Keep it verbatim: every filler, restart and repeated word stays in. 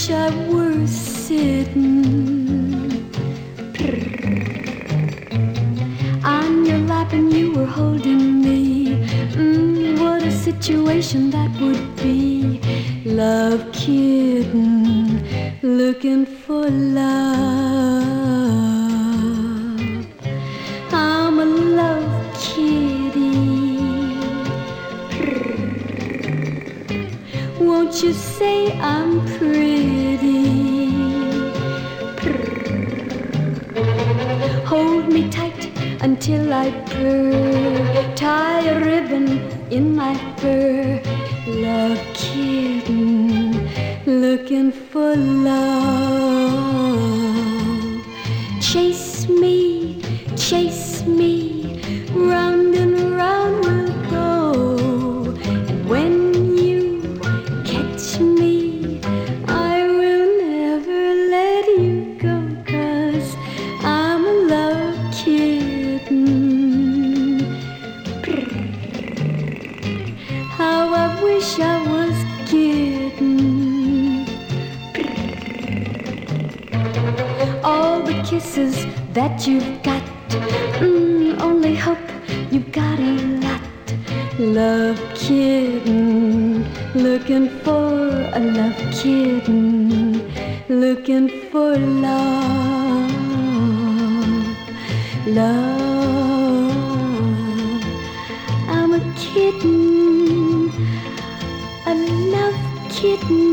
wish I were sitting on your lap and you were holding me. Mm, what a situation that would be. Love kitten, looking for love. I'm a love kitty. Won't you say I'm pretty? Hold me tight until I purr. Tie a ribbon in my fur. Love kitten, looking for love. Chase me, chase me, round and round we'll go. And when you catch me, I will never let you go, 'cause I'm a love kitten. How I wish I was kitten. All the kisses that you've got, mm, only hope you've got a lot. Love kitten, looking for a love kitten, looking for love, love. I'm a kitten, a love kitten.